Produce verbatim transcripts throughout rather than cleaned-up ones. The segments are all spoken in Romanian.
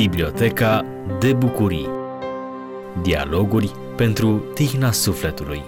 Biblioteca de bucurii. Dialoguri pentru tihna sufletului.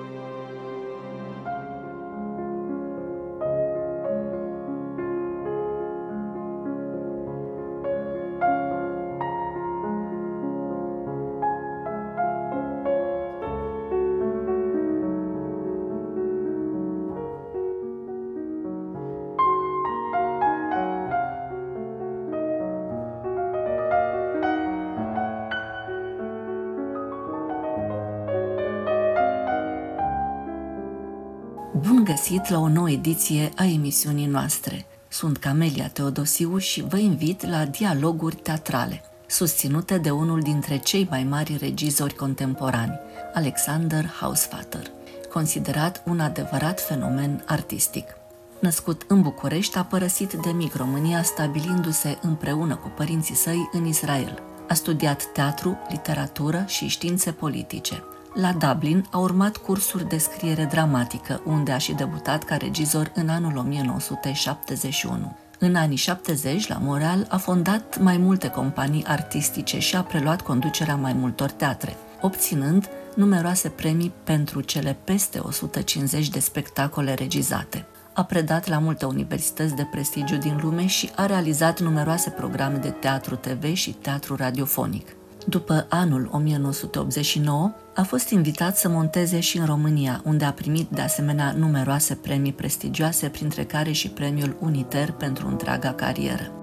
Bun găsit la o nouă ediție a emisiunii noastre. Sunt Camelia Teodosiu și vă invit la Dialoguri teatrale, susținute de unul dintre cei mai mari regizori contemporani, Alexander Hausvater, considerat un adevărat fenomen artistic. Născut în București, a părăsit de mic România, stabilindu-se împreună cu părinții săi în Israel. A studiat teatru, literatură și științe politice. La Dublin a urmat cursuri de scriere dramatică, unde a și debutat ca regizor în anul o mie nouă sute șaptezeci și unu. În anii șaptezeci, la Montreal, a fondat mai multe companii artistice și a preluat conducerea mai multor teatre, obținând numeroase premii pentru cele peste o sută cincizeci de spectacole regizate. A predat la multe universități de prestigiu din lume și a realizat numeroase programe de teatru T V și teatru radiofonic. După anul o mie nouă sute optzeci și nouă, a fost invitat să monteze și în România, unde a primit de asemenea numeroase premii prestigioase, printre care și premiul Uniter pentru întreaga carieră.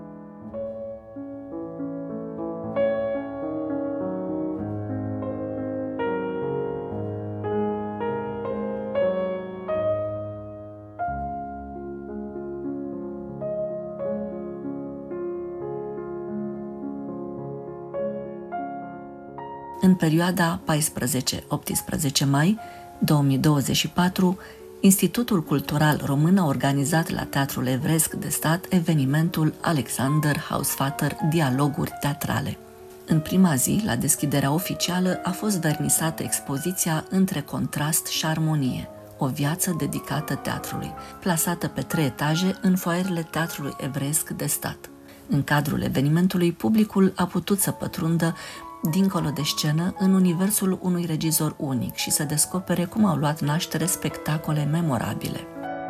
În perioada paisprezece optsprezece mai două mii douăzeci și patru, Institutul Cultural Român a organizat la Teatrul Evresc de Stat evenimentul Alexander Hausvater Dialoguri teatrale. În prima zi, la deschiderea oficială, a fost vernisată expoziția Între contrast și armonie, o viață dedicată teatrului, plasată pe trei etaje în foaierele Teatrului Evresc de Stat. În cadrul evenimentului, publicul a putut să pătrundă dincolo de scenă, în universul unui regizor unic și să descopere cum au luat naștere spectacole memorabile.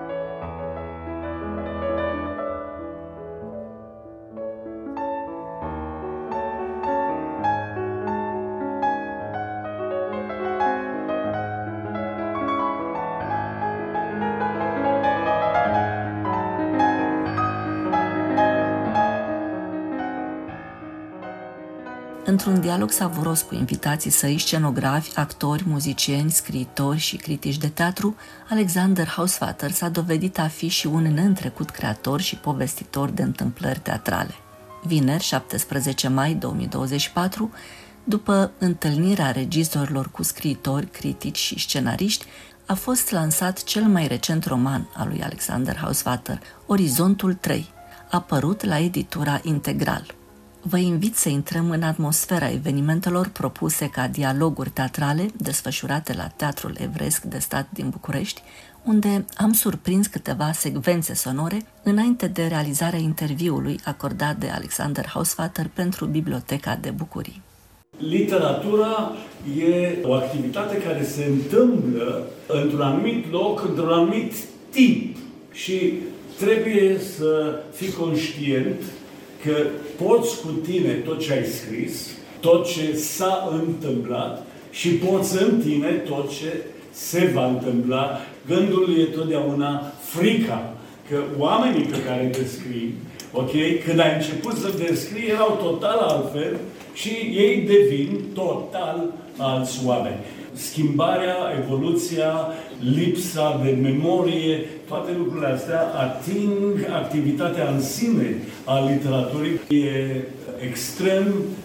Într-un dialog savuros cu invitații săi, scenografi, actori, muzicieni, scriitori și critici de teatru, Alexander Hausvater s-a dovedit a fi și un neîntrecut creator și povestitor de întâmplări teatrale. Vineri, șaptesprezece mai două mii douăzeci și patru, după întâlnirea regizorilor cu scriitori, critici și scenariști, a fost lansat cel mai recent roman al lui Alexander Hausvater, Orizontul trei, apărut la editura Integral. Vă invit să intrăm în atmosfera evenimentelor propuse ca dialoguri teatrale desfășurate la Teatrul Evresc de Stat din București, unde am surprins câteva secvențe sonore înainte de realizarea interviului acordat de Alexander Hausvater pentru Biblioteca de bucurii. Literatura e o activitate care se întâmplă într-un anumit loc, într-un anumit timp și trebuie să fii conștient că poți cu tine tot ce ai scris, tot ce s-a întâmplat și poți în tine tot ce se va întâmpla. Gândul e totdeauna frica că oamenii pe care descrii, ok, când ai început să descrii, erau total altfel și ei devin total alți oameni. Schimbarea, evoluția, lipsa de memorie, toate lucrurile astea ating activitatea în sine a literaturii. E extrem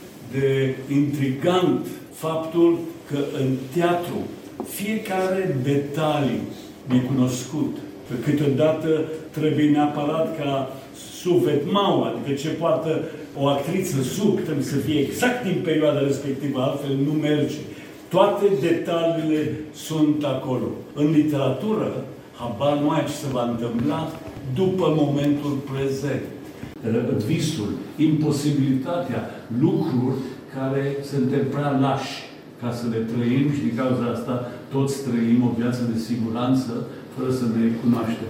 de intrigant faptul că în teatru fiecare detaliu e cunoscut. Că câteodată trebuie neapărat ca suvêtement, adică ce poartă o actriță sub, trebuie să fie exact din perioada respectivă, altfel nu merge. Toate detaliile sunt acolo. În literatură, habar nu ai ce se va întâmpla după momentul prezent. visul, imposibilitatea, lucruri care suntem prea lași ca să le trăim și din cauza asta toți trăim o viață de siguranță fără să ne cunoaștem.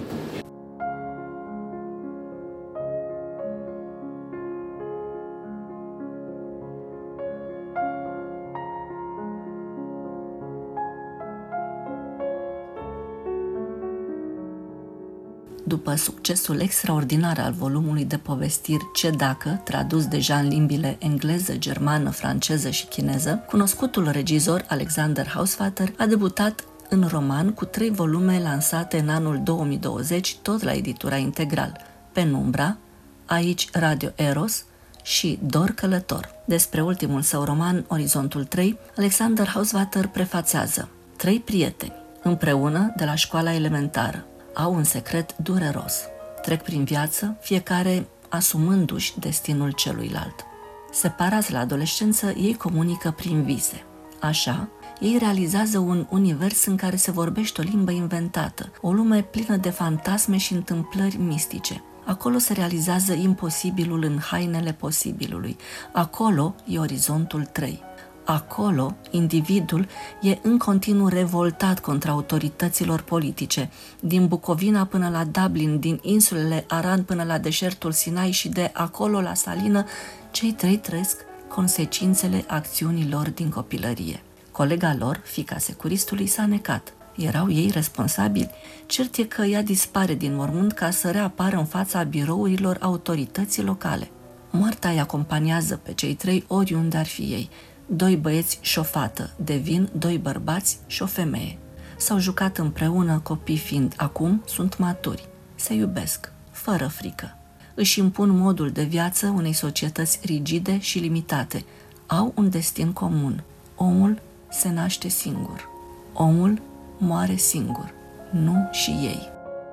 După succesul extraordinar al volumului de povestiri Ce dacă, tradus deja în limbile engleză, germană, franceză și chineză, cunoscutul regizor Alexander Hausvater a debutat în roman cu trei volume lansate în anul două mii douăzeci, tot la editura Integral, Penumbra, Aici Radio Eros și Dor Călător. Despre ultimul său roman, Orizontul trei, Alexander Hausvater prefațează: trei prieteni, împreună de la școala elementară, au un secret dureros. Trec prin viață, fiecare asumându-și destinul celuilalt. Separați la adolescență, ei comunică prin vise. Așa, ei realizează un univers în care se vorbește o limbă inventată, o lume plină de fantasme și întâmplări mistice. Acolo se realizează imposibilul în hainele posibilului. Acolo e Orizontul trei. Acolo, individul e în continuu revoltat contra autorităților politice, din Bucovina până la Dublin, din insulele Aran până la deșertul Sinai și de acolo la Salină, cei trei trăiesc consecințele acțiunilor din copilărie. Colega lor, fiica securistului, s-a necat. Erau ei responsabili? Cert e că ea dispare din mormânt ca să reapară în fața birourilor autorității locale. Moartea îi acompaniază pe cei trei oriunde ar fi ei. Doi băieți și o fată devin doi bărbați și o femeie. S-au jucat împreună, copii fiind, acum sunt maturi. Se iubesc, fără frică. Își impun modul de viață unei societăți rigide și limitate. Au un destin comun. Omul se naște singur. Omul moare singur. Nu și ei.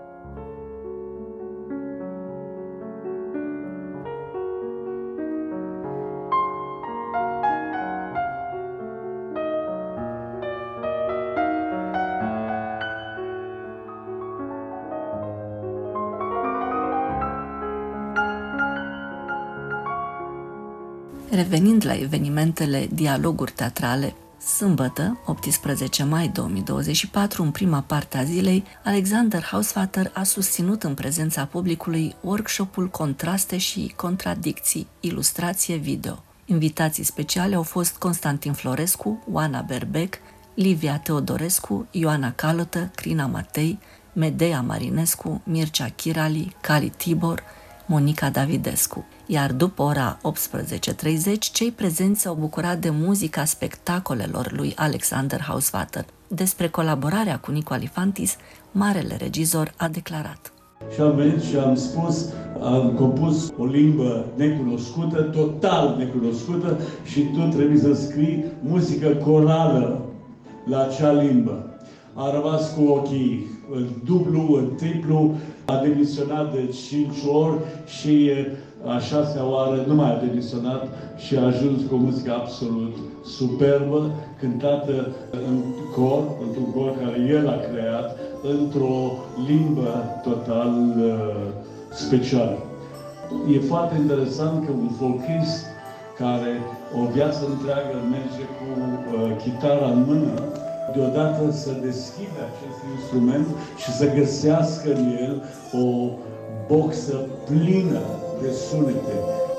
Revenind la evenimentele Dialoguri teatrale, sâmbătă, optsprezece mai două mii douăzeci și patru, în prima parte a zilei, Alexander Hausvater a susținut în prezența publicului workshopul Contraste și contradicții, ilustrație video. Invitații speciale au fost Constantin Florescu, Oana Berbec, Livia Teodorescu, Ioana Calotă, Crina Matei, Medea Marinescu, Mircea Chirali, Cali Tibor, Monica Davidescu. Iar după ora optsprezece treizeci, cei prezenți s-au bucurat de muzica spectacolelor lui Alexander Hausvater. Despre colaborarea cu Nicu Alifantis, marele regizor a declarat: Și am venit și am spus, am compus o limbă necunoscută, total necunoscută, și tu trebuie să scrii muzică corală la acea limbă. A rămas cu ochii în dublu, în triplu, a demisionat de cinci ori și a șasea oară nu mai a demisionat și a ajuns cu o muzică absolut superbă, cântată în cor, într-un cor care el a creat, într-o limbă total uh, specială. E foarte interesant că un folclorist care o viață întreagă merge cu uh, chitara în mână, deodată să deschide acest instrument și să găsească în el o boxă plină de sunete.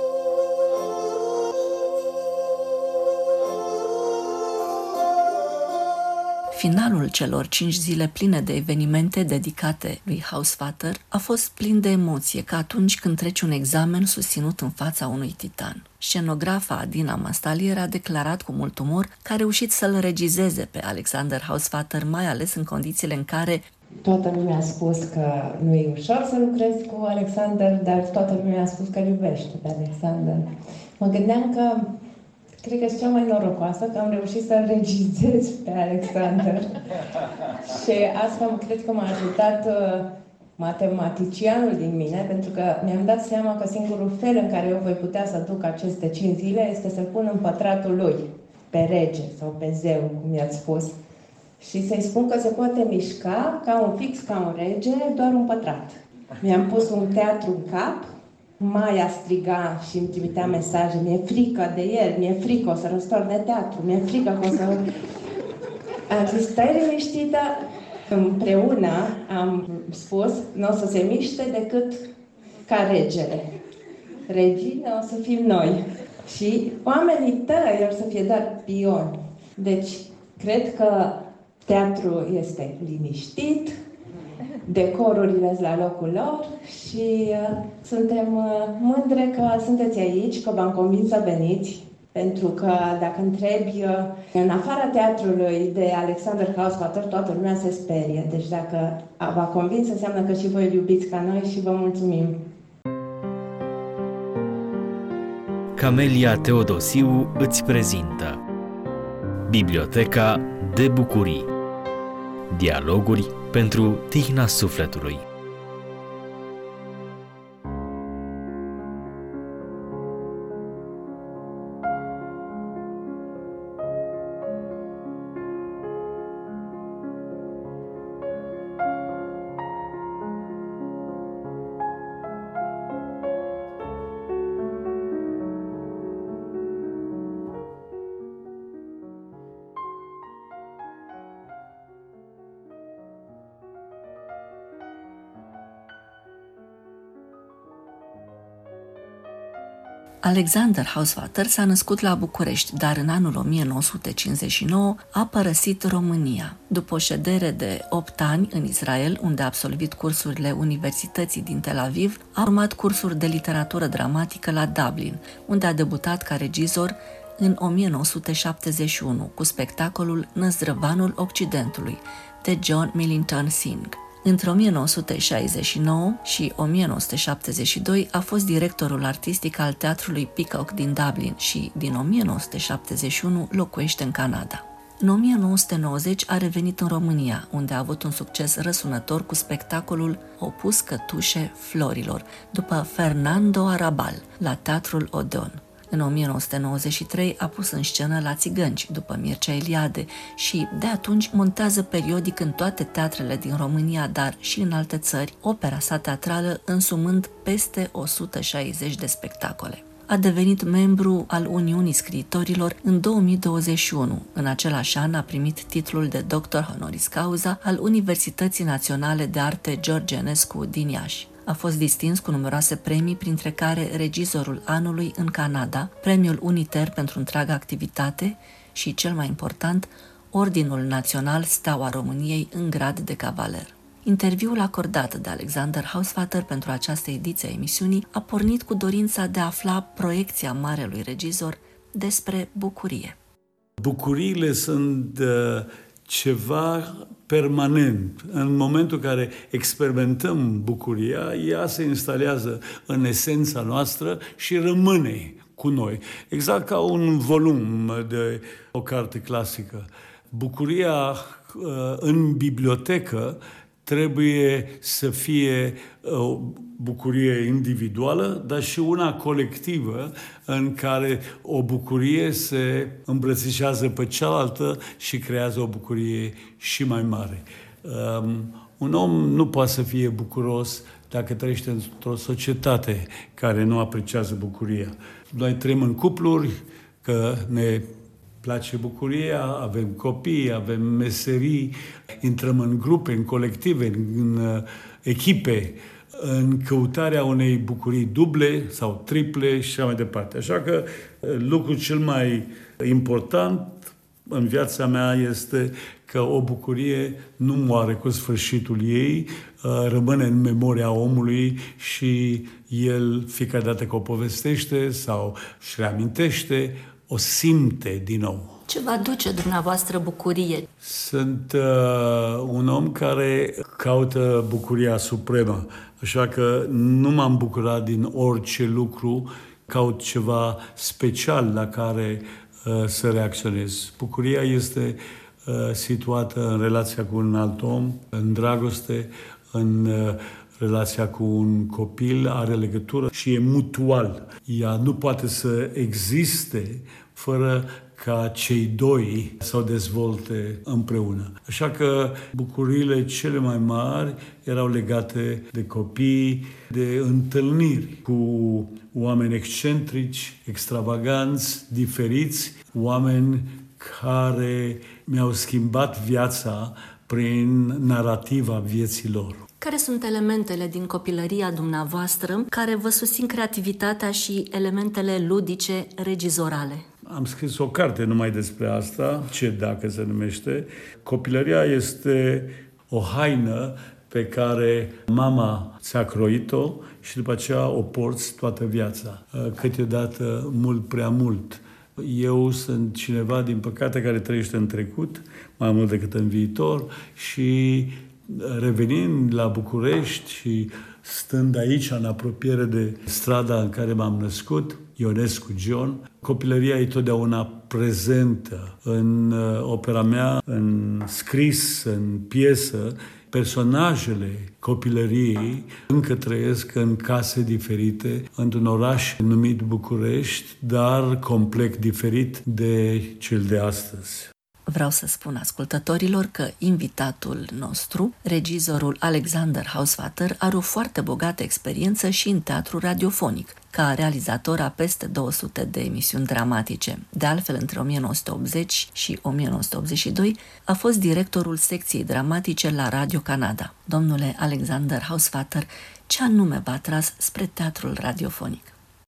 Finalul celor cinci zile pline de evenimente dedicate lui Hausvater a fost plin de emoție, ca atunci când treci un examen susținut în fața unui titan. Scenografa Adina Mastalier a declarat cu mult umor că a reușit să-l regizeze pe Alexander Hausvater, mai ales în condițiile în care toată lumea a spus că nu e ușor să lucrezi cu Alexander, dar toată lumea a spus că îl iubește pe Alexander. Mă gândeam că cred că sunt cea mai norocoasă că am reușit să-l regizez pe Alexander. Și asta cred că m-a ajutat uh, matematicianul din mine, pentru că mi-am dat seama că singurul fel în care eu voi putea să duc aceste cinci zile este să-l pun în pătratul lui, pe rege sau pe zeu, cum i-ați spus. Și să-i spun că se poate mișca ca un fix, ca un rege, doar un pătrat. Mi-am pus un teatru în cap Maia striga și îmi trimitea mesaje, mi-e frică de el, mi-e frică, o să răstorn de teatru, mi-e frică că o să... Am zis, stai liniștită, împreună am spus, nu o să se miște decât ca regele. Regina o să fim noi. Și oamenii tăi or să fie doar pioni. Deci, cred că teatrul este liniștit, decorurile sunt la locul lor și uh, suntem uh, mândre că sunteți aici, că v-am convins să veniți, pentru că dacă întrebi uh, în afara teatrului de Alexander Hausvater, toată lumea se sperie. Deci dacă v-a convins, înseamnă că și voi îl iubiți ca noi și vă mulțumim. Camelia Teodosiu îți prezintă Biblioteca de bucurii. Dialoguri pentru tihna sufletului. Alexander Hausvater s-a născut la București, dar în anul o mie nouă sute cincizeci și nouă a părăsit România. După o ședere de opt ani în Israel, unde a absolvit cursurile Universității din Tel Aviv, a urmat cursuri de literatură dramatică la Dublin, unde a debutat ca regizor în o mie nouă sute șaptezeci și unu cu spectacolul Năzdrăvanul Occidentului de John Millington Synge. Între o mie nouă sute șaizeci și nouă și o mie nouă sute șaptezeci și doi a fost directorul artistic al teatrului Peacock din Dublin și, din o mie nouă sute șaptezeci și unu, locuiește în Canada. În o mie nouă sute nouăzeci a revenit în România, unde a avut un succes răsunător cu spectacolul Opus cătușe florilor, după Fernando Arrabal, la Teatrul Odeon. În o mie nouă sute nouăzeci și trei a pus în scenă La Țigănci, după Mircea Eliade, și de atunci montează periodic în toate teatrele din România, dar și în alte țări, opera sa teatrală, însumând peste o sută șaizeci de spectacole. A devenit membru al Uniunii Scriitorilor în două mii douăzeci și unu. În același an a primit titlul de doctor honoris causa al Universității Naționale de Arte George Enescu din Iași. A fost distins cu numeroase premii, printre care Regizorul Anului în Canada, Premiul Uniter pentru întreaga activitate și, cel mai important, Ordinul Național Steaua României în grad de cavaler. Interviul acordat de Alexander Hausvater pentru această ediție a emisiunii a pornit cu dorința de a afla proiecția marelui regizor despre bucurie. Bucuriile sunt uh, ceva permanent. În momentul în care experimentăm bucuria, ea se instalează în esența noastră și rămâne cu noi. Exact ca un volum de o carte clasică. Bucuria în bibliotecă trebuie să fie o bucurie individuală, dar și una colectivă în care o bucurie se îmbrățișează pe cealaltă și creează o bucurie și mai mare. Um, un om nu poate să fie bucuros dacă trăiește într-o societate care nu apreciază bucuria. Noi trăim în cupluri, că ne place bucuria, avem copii, avem meserii, intrăm în grupe, în colective, în, în echipe, în căutarea unei bucurii duble sau triple și așa mai departe. Așa că lucrul cel mai important în viața mea este că o bucurie nu moare cu sfârșitul ei, rămâne în memoria omului și el, fiecare dată că o povestește sau își reamintește, o simte din nou. Ce vă aduce dumneavoastră bucurie? Sunt uh, un om care caută bucuria supremă, așa că nu m-am bucurat din orice lucru, caut ceva special la care uh, să reacționez. Bucuria este uh, situată în relația cu un alt om, în dragoste, în uh, relația cu un copil, are legătură și e mutual. Ea nu poate să existe fără ca cei doi să o dezvolte împreună. Așa că bucuriile cele mai mari erau legate de copii, de întâlniri cu oameni excentrici, extravaganți, diferiți, oameni care mi-au schimbat viața prin narativa vieții lor. Care sunt elementele din copilăria dumneavoastră care vă susțin creativitatea și elementele ludice regizorale? Am scris o carte numai despre asta, Ce dacă se numește. Copilăria este o haină pe care mama ți-a croit-o și după aceea o porți toată viața, câteodată mult prea mult. Eu sunt cineva, din păcate, care trăiește în trecut, mai mult decât în viitor, și revenind la București și stând aici, în apropiere de strada în care m-am născut, Ionescu John, copilăria e totdeauna prezentă în opera mea, în scris, în piesă. Personajele copilăriei încă trăiesc în case diferite, într-un oraș numit București, dar complet diferit de cel de astăzi. Vreau să spun ascultătorilor că invitatul nostru, regizorul Alexander Hausvater, are o foarte bogată experiență și în teatru radiofonic, ca realizator a peste două sute de emisiuni dramatice. De altfel, între o mie nouă sute optzeci și o mie nouă sute optzeci și doi a fost directorul secției dramatice la Radio Canada. Domnule Alexander Hausvater, ce anume v-a atras spre teatrul radiofonic?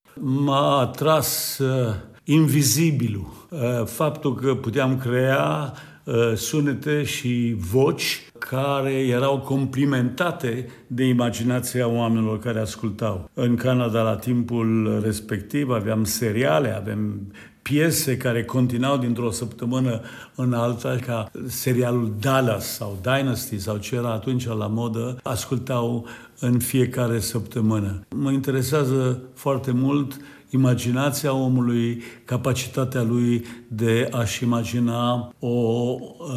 M-a atras uh, invizibilul, uh, faptul că puteam crea uh, sunete și voci care erau complimentate de imaginația oamenilor care ascultau. În Canada, la timpul respectiv, aveam seriale, aveam piese care continuau dintr-o săptămână în alta, ca serialul Dallas sau Dynasty sau ce era atunci la modă, ascultau în fiecare săptămână. Mă interesează foarte mult imaginația omului, capacitatea lui de a-și imagina o uh,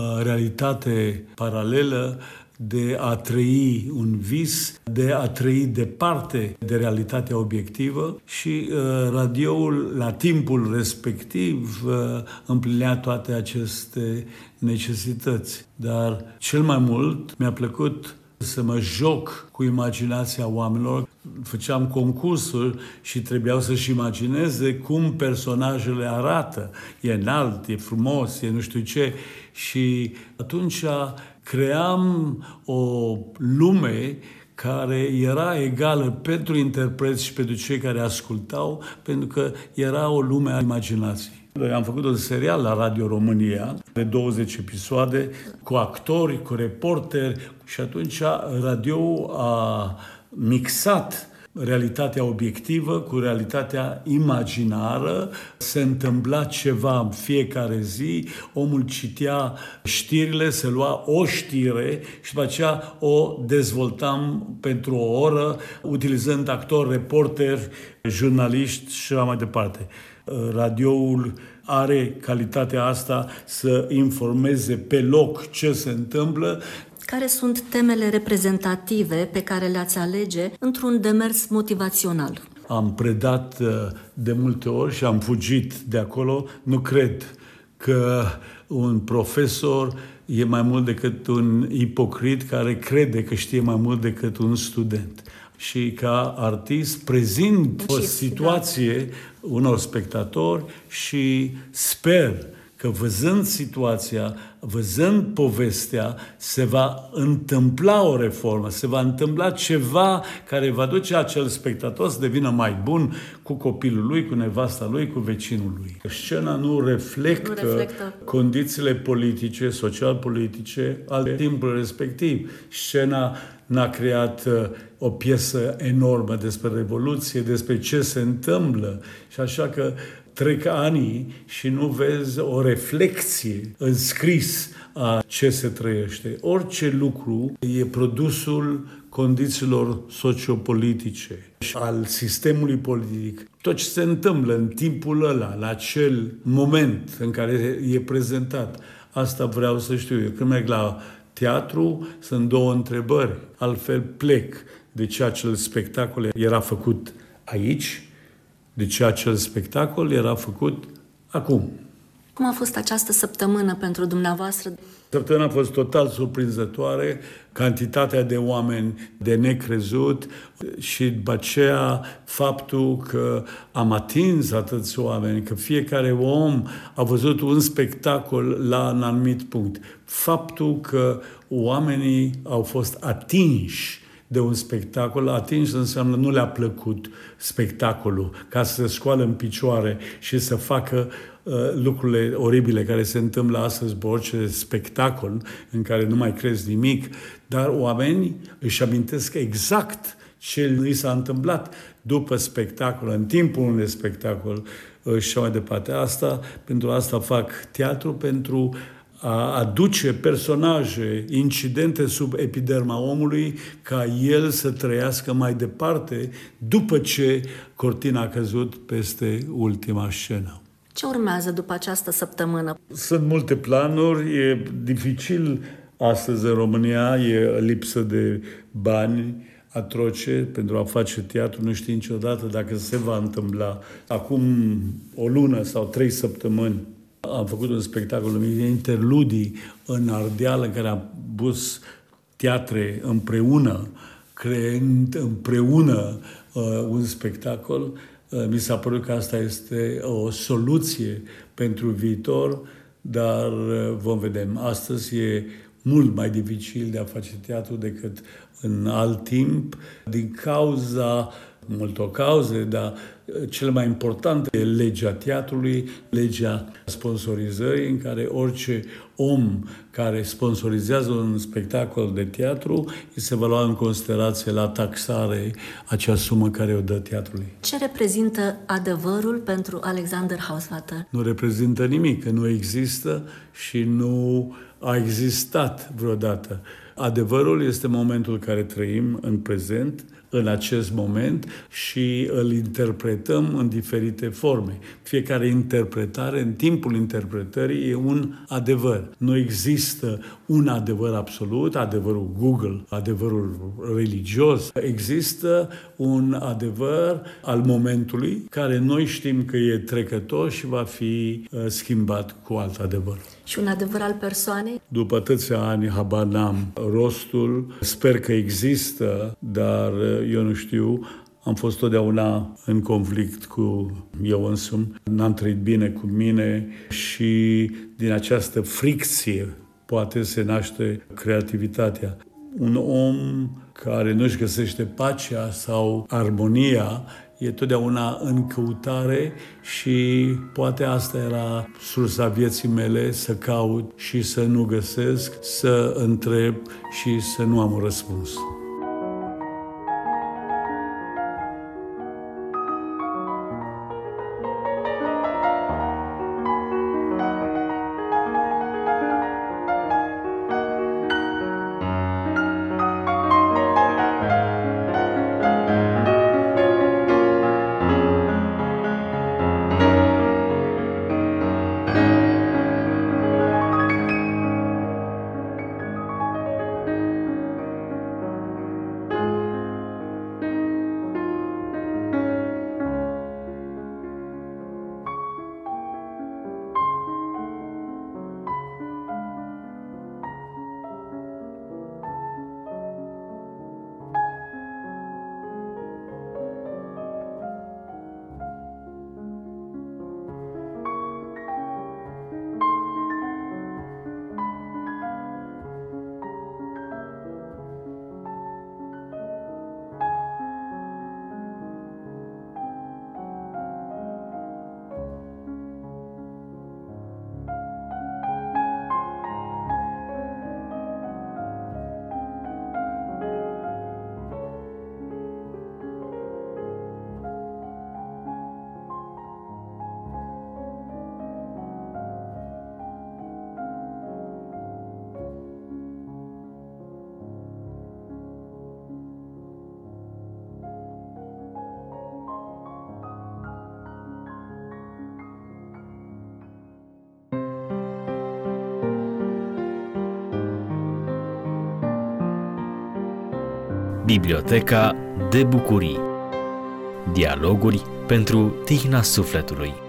realitate paralelă, de a trăi un vis, de a trăi departe de realitatea obiectivă și uh, radioul, la timpul respectiv, uh, împlinea toate aceste necesități. Dar cel mai mult mi-a plăcut să mă joc cu imaginația oamenilor. Făceam concursuri și trebuiau să-și imagineze cum personajele arată. E înalt, e frumos, e nu știu ce. Și atunci cream o lume care era egală pentru interpreți și pentru cei care ascultau, pentru că era o lume a imaginației. Am făcut un serial la Radio România de douăzeci episoade cu actori, cu reporteri și atunci radioul a mixat realitatea obiectivă cu realitatea imaginară. Se întâmpla ceva în fiecare zi, omul citea știrile, se lua o știre și după aceea o dezvoltam pentru o oră, utilizând actori, reporteri, jurnaliști și așa mai departe. Radioul are calitatea asta să informeze pe loc ce se întâmplă. Care sunt temele reprezentative pe care le-ați alege într-un demers motivațional? Am predat de multe ori și am fugit de acolo. Nu cred că un profesor e mai mult decât un ipocrit care crede că știe mai mult decât un student. Și ca artist prezint o situație unor spectatori și sper că văzând situația, văzând povestea, se va întâmpla o reformă, se va întâmpla ceva care va duce acel spectator să devină mai bun cu copilul lui, cu nevasta lui, cu vecinul lui. Scena nu reflectă, nu reflectă. condițiile politice, social-politice ale timpului respectiv. Scena n-a creat uh, o piesă enormă despre Revoluție, despre ce se întâmplă și așa că trec ani și nu vezi o reflexie în scris a ce se trăiește. Orice lucru e produsul condițiilor sociopolitice și al sistemului politic. Tot ce se întâmplă în timpul ăla, la acel moment în care e prezentat, asta vreau să știu eu. Când merg la teatru, sunt două întrebări. Altfel plec. De ce acel spectacol era făcut aici? De ce acel spectacol era făcut acum? Cum a fost această săptămână pentru dumneavoastră? Săptămâna a fost total surprinzătoare, cantitatea de oameni de necrezut și după aceea faptul că am atins atâți oameni, că fiecare om a văzut un spectacol la un anumit punct. Faptul că oamenii au fost atinși de un spectacol, atins înseamnă nu le-a plăcut spectacolul, ca să se scoală în picioare și să facă uh, lucrurile oribile care se întâmplă astăzi pe orice spectacol în care nu mai crezi nimic, dar oamenii își amintesc exact ce li s-a întâmplat după spectacol, în timpul unui spectacol uh, și așa mai departe. Asta, pentru asta fac teatru, pentru a aduce personaje, incidente sub epiderma omului, ca el să trăiască mai departe după ce cortina a căzut peste ultima scenă. Ce urmează după această săptămână? Sunt multe planuri, e dificil astăzi în România, e lipsă de bani atroce pentru a face teatru, nu știi niciodată dacă se va întâmpla. Acum o lună sau trei săptămâni am făcut un spectacol numit Interludii în Ardeal, în care am pus teatre împreună, creând împreună uh, un spectacol. Uh, mi s-a părut că asta este o soluție pentru viitor, dar uh, vom vedea. Astăzi e mult mai dificil de a face teatru decât în alt timp, din cauza multor cauze, dar cel mai important e legea teatrului, legea sponsorizării, în care orice om care sponsorizează un spectacol de teatru îi se va lua în considerație la taxare acea sumă care o dă teatrului. Ce reprezintă adevărul pentru Alexander Hausvater? Nu reprezintă nimic, că nu există și nu a existat vreodată. Adevărul este momentul în care trăim în prezent, în acest moment, și îl interpretăm în diferite forme. Fiecare interpretare, în timpul interpretării, e un adevăr. Nu există un adevăr absolut, adevărul Google, adevărul religios. Există un adevăr al momentului, care noi știm că e trecător și va fi uh, schimbat cu alt adevăr. Și un adevăr al persoanei? După atâția ani, habar n-am rostul. Sper că există, dar eu nu știu. Am fost totdeauna în conflict cu eu însumi. N-am trăit bine cu mine și din această fricție poate se naște creativitatea. Un om care nu-și găsește pacea sau armonia e totdeauna în căutare și poate asta era sursa vieții mele, să caut și să nu găsesc, să întreb și să nu am un răspuns. Biblioteca de bucurii. Dialoguri pentru tihna sufletului.